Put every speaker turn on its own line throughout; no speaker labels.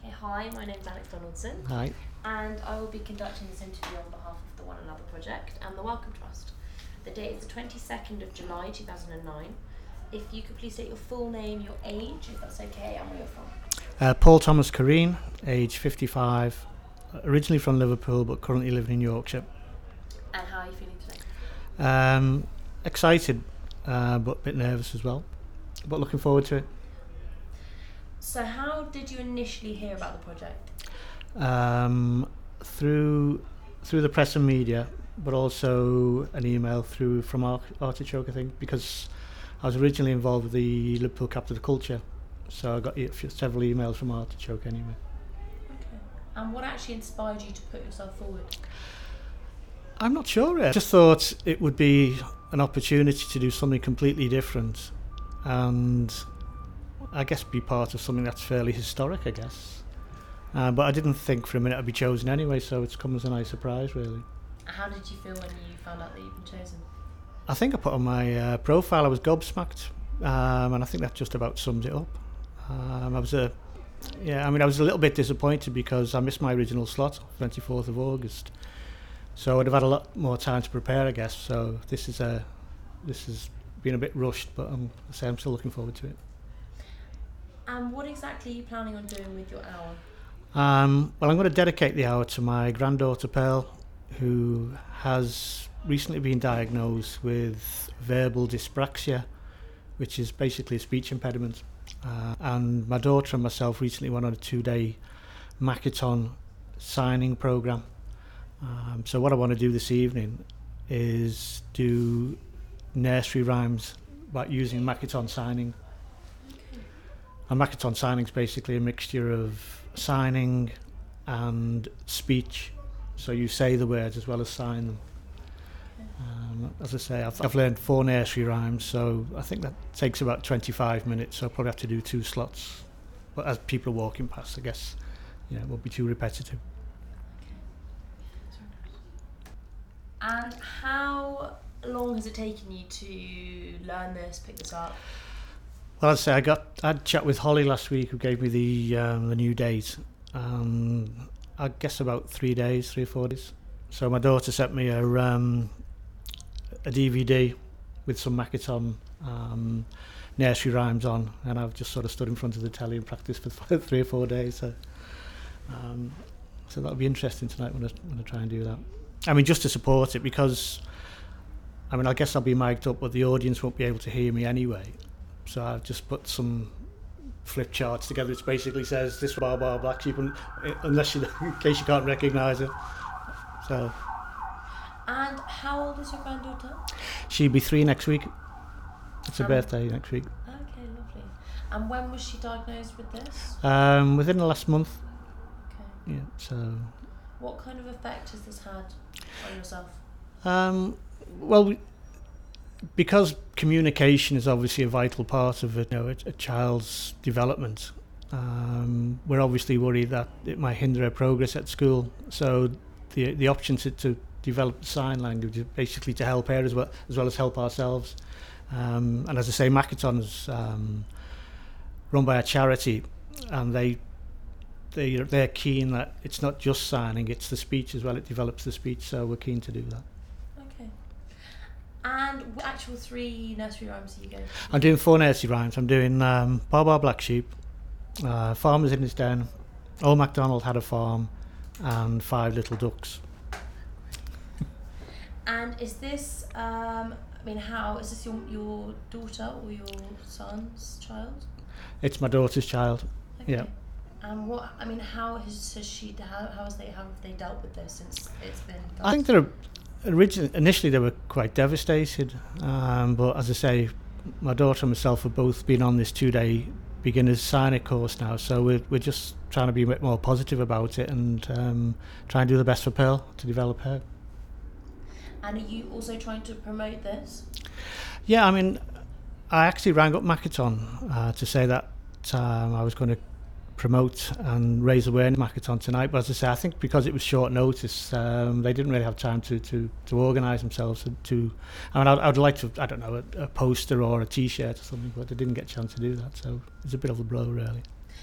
Okay, hi, my name's Alex Donaldson.
Hi.
And I will be conducting this interview on behalf of the One Another Project and the Wellcome Trust. The date is the 22nd of July 2009. If you could please state your full name, your age, if that's okay, and where you're from.
Paul Thomas Careen, age 55, originally from Liverpool but currently living in Yorkshire.
And how are you feeling today?
Excited, but a bit nervous as well, but looking forward to it.
So how did you initially hear about the project?
Through the press and media, but also an email from Artichoke, I think, because I was originally involved with the Liverpool Capital of Culture, so I got several emails from Artichoke anyway.
Okay. And what actually inspired you to put yourself forward?
I'm not sure really. I just thought it would be an opportunity to do something completely different and I guess be part of something that's fairly historic, I guess. But I didn't think for a minute I'd be chosen anyway, so it's come as a nice surprise, really.
How did you feel when you found out that you'd been chosen?
I think I put on my profile I was gobsmacked, and I think that just about sums it up. I was a little bit disappointed because I missed my original slot, 24th of August. So I'd have had a lot more time to prepare, I guess. So this has been a bit rushed, but I'm still looking forward to it.
And what exactly are you planning on doing with your hour?
Well, I'm going to dedicate the hour to my granddaughter Pearl, who has recently been diagnosed with verbal dyspraxia, which is basically a speech impediment. And my daughter and myself recently went on a 2-day Makaton signing programme. So what I want to do this evening is do nursery rhymes about using Makaton signing. And Makaton signing is basically a mixture of signing and speech. So you say the words as well as sign them. As I say, I've learned 4 nursery rhymes, so I think that takes about 25 minutes, so I'll probably have to do 2 slots. But as people are walking past, I guess, it won't be too repetitive.
And how long has it taken you to learn this, pick this up?
Well, I'd say I had a chat with Holly last week, who gave me the new date. I guess about 3 or 4 days. So my daughter sent me a DVD with some Makaton nursery rhymes on, and I've just sort of stood in front of the telly and practiced for 3 or 4 days. So that'll be interesting tonight when I try and do that. I mean, just to support it, because I guess I'll be mic'd up, but the audience won't be able to hear me anyway. So I've just put some flip charts together which basically says this bar black sheep, unless in case you can't recognise it. So.
And how old is your granddaughter?
She'll be 3 next week. It's her birthday next week.
Okay, lovely. And when was she diagnosed with this?
Within the last month.
Okay.
Yeah. So.
What kind of effect has this had on yourself?
Well, because communication is obviously a vital part of a child's development, we're obviously worried that it might hinder her progress at school. So the option to develop sign language is basically to help her as well as help ourselves. And as I say, Makaton's run by a charity, and they're keen that it's not just signing, it's the speech as well. It develops the speech, so we're keen to do that.
Okay. And what actual 3 nursery rhymes are you going?
I'm doing 4 nursery rhymes. I'm doing Bar Black Sheep, Farmer's in his Den, Old MacDonald Had a Farm, and 5 Little Ducks.
And is this, how is this your daughter or your son's child?
It's my daughter's child.
Okay.
Yeah.
And how have they dealt with this since it's been done?
I think initially they were quite devastated, but as I say, my daughter and myself have both been on this 2-day beginner's signing course now, so we're just trying to be a bit more positive about it and try and do the best for Pearl to develop her.
And are you also trying to promote this?
Yeah, I actually rang up Makaton to say that I was going to promote and raise awareness of Makaton tonight, but as I say, I think because it was short notice, they didn't really have time to organise themselves I'd like to, I don't know, a poster or a t-shirt or something, but they didn't get a chance to do that, so it's a bit of a blow really.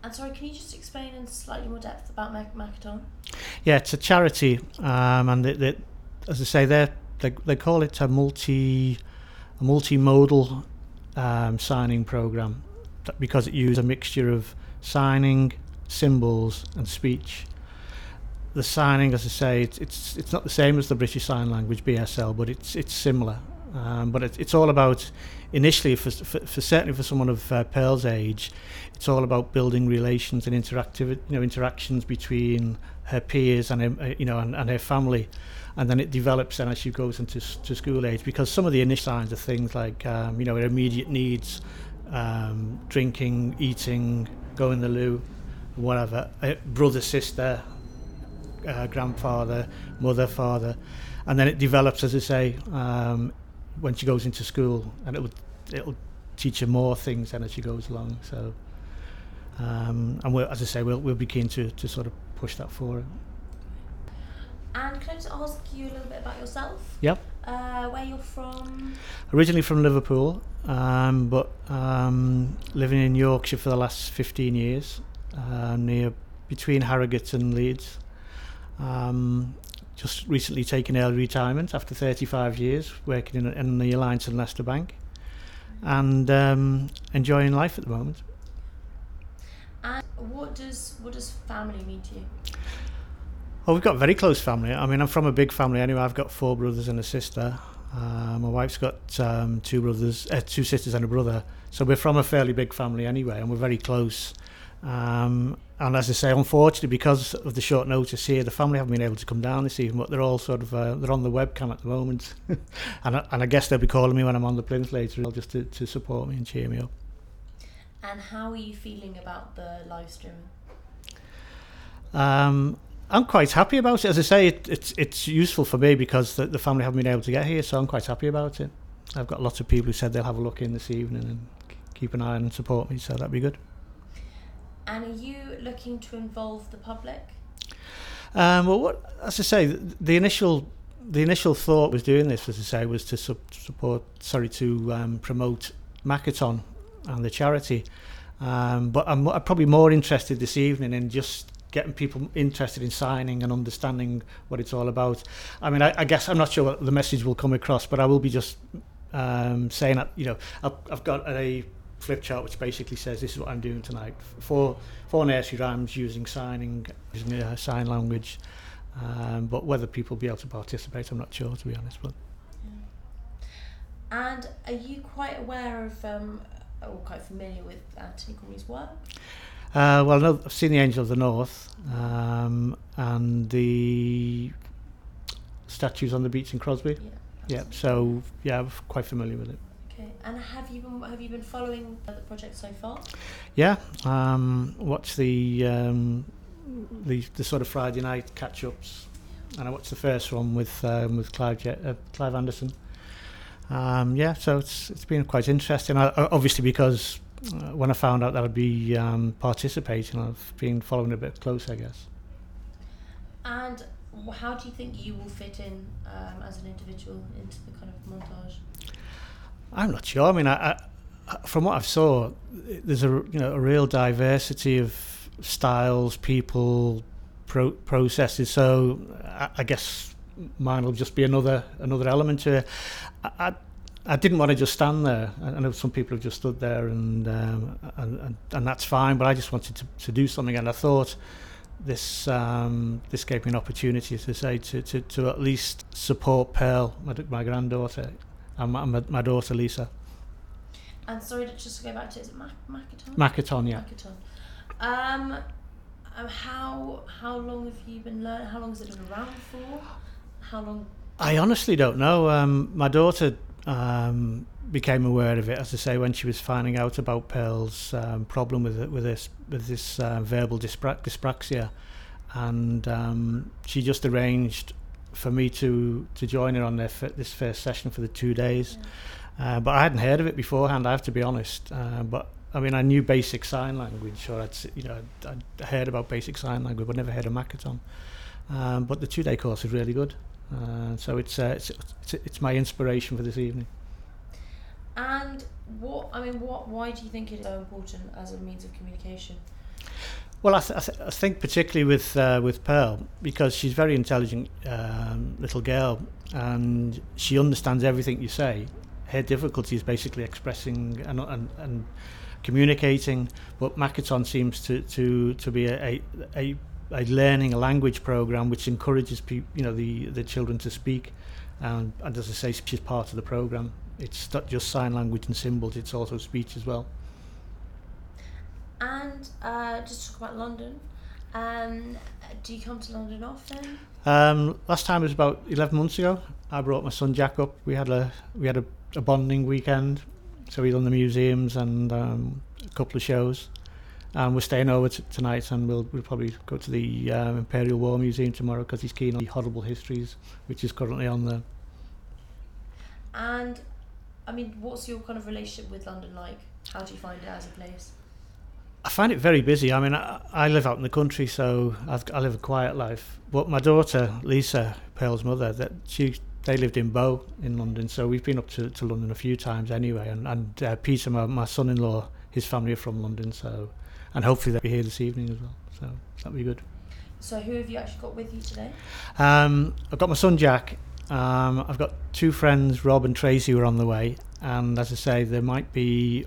And sorry, can you just explain in slightly more depth about Makaton?
Yeah, it's a charity, and as I say, they call it a multimodal signing program because it uses a mixture of signing, symbols, and speech. The signing, as I say, it's not the same as the British Sign Language (BSL), but it's similar. But it's all about, initially, for certainly for someone of Pearl's age, it's all about building relations and interactions between her peers and her, and her family, and then it develops then as she goes into school age, because some of the initial signs are things like her immediate needs, drinking, eating, going to the loo, whatever, brother, sister, grandfather, mother, father, and then it develops, as I say, when she goes into school, and it'll teach her more things then as she goes along. So, and as I say, we'll be keen to sort of push that forward.
And can I just ask you a little bit about yourself?
Yep.
Where you're from?
Originally from Liverpool, but living in Yorkshire for the last 15 years, between Harrogate and Leeds. Just recently taken early retirement after 35 years working in the Alliance and Leicester Bank, and enjoying life at the moment.
And what does family mean to you?
Well, we've got a very close family. I mean, I'm from a big family anyway. I've got 4 brothers and a sister. My wife's got 2 sisters and a brother. So we're from a fairly big family anyway, and we're very close. And as I say, unfortunately, because of the short notice here, the family haven't been able to come down this evening, but they're all sort of they're on the webcam at the moment, and I guess they'll be calling me when I'm on the plinth later, just to support me and cheer me up.
And how are you feeling about the live streaming?
I'm quite happy about it. As I say, it's useful for me because the family haven't been able to get here, so I'm quite happy about it. I've got lots of people who said they'll have a look in this evening and keep an eye on and support me, so that'd be good.
And are you looking to involve the public?
Well, as I say, the initial thought was doing this, as I say, was to promote Makaton and the charity. But I'm probably more interested this evening in just getting people interested in signing and understanding what it's all about. I mean, I guess I'm not sure what the message will come across, but I will be just saying that, I've got a flip chart which basically says this is what I'm doing tonight. 4 nursery rhymes using sign language, but whether people will be able to participate, I'm not sure, to be honest. But
And are you quite aware of or quite familiar with Anthony Corey's work?
Well, no, I've seen The Angel of the North, and the statues on the beach in Crosby.
Yeah.
So I'm quite familiar with it.
Okay. And have you been following the project so far?
Yeah. Watched the sort of Friday night catch-ups, and I watched the first one with Clive Anderson. So it's been quite interesting. Obviously, because when I found out that I'd be participating, I've been following it a bit close, I guess.
And how do you think you will fit in as an individual into the kind of montage?
I'm not sure. I mean, I from what I've saw, there's a real diversity of styles, people, processes. So I guess mine will just be another element to it. I didn't want to just stand there. I know some people have just stood there, and that's fine. But I just wanted to do something, and I thought this gave me an opportunity to say to at least support Pearl, my granddaughter, and my daughter Lisa.
And sorry, just to go back to, is it Makaton?
Makaton, yeah.
Makaton. How long have you been learning? How long has it been around for? How long?
I honestly don't know. My daughter became aware of it, as I say, when she was finding out about Pearl's problem with this verbal dyspraxia, and she just arranged for me to join her on this first session for the 2 days. Yeah. But I hadn't heard of it beforehand, I have to be honest. But I mean, I knew basic sign language, or I'd heard about basic sign language, but never heard of Makaton. But the 2-day course is really good. So it's my inspiration for this evening.
And why do you think it is so important as a means of communication?
Well, I think particularly with Pearl, because she's a very intelligent little girl, and she understands everything you say. Her difficulty is basically expressing and communicating, but Makaton seems to be a learning a language program which encourages the children to speak, and as I say, she's part of the program. It's not just sign language and symbols; it's also speech as well.
And just talk about London. Do you come to London often?
Last time was about 11 months ago. I brought my son Jack up. We had a bonding weekend, so we done the museums and a couple of shows. And we're staying over tonight, and we'll probably go to the Imperial War Museum tomorrow because he's keen on the Horrible Histories, which is currently on there.
And I mean, what's your kind of relationship with London like? How do you find it as a place?
I find it very busy. I mean, I live out in the country, so I live a quiet life. But my daughter, Lisa, Pearl's mother, they lived in Bow in London, so we've been up to London a few times anyway. And Peter, my son-in-law, his family are from London, so, and hopefully they'll be here this evening as well. So that'll be good.
So who have you actually got with you today?
I've got my son Jack. I've got two friends, Rob and Tracy, who are on the way. And as I say, there might be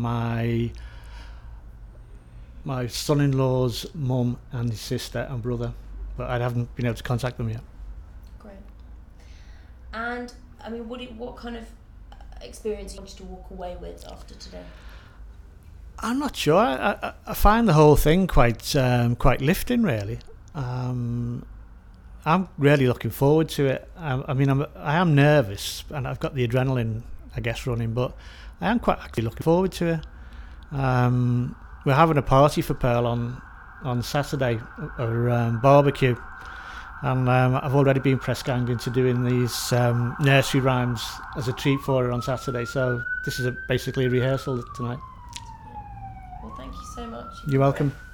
my son-in-law's mum and his sister and brother, but I haven't been able to contact them yet.
Great. And I mean, what kind of experience you want you to walk away with after today?
I'm not sure. I find the whole thing quite lifting, really. I'm really looking forward to it. I am nervous, and I've got the adrenaline, I guess, running, but I am quite actually looking forward to it. We're having a party for Pearl on Saturday, or barbecue, and I've already been press ganged into doing these nursery rhymes as a treat for her on Saturday. So this is basically a rehearsal tonight.
Well, thank you so much.
You're welcome.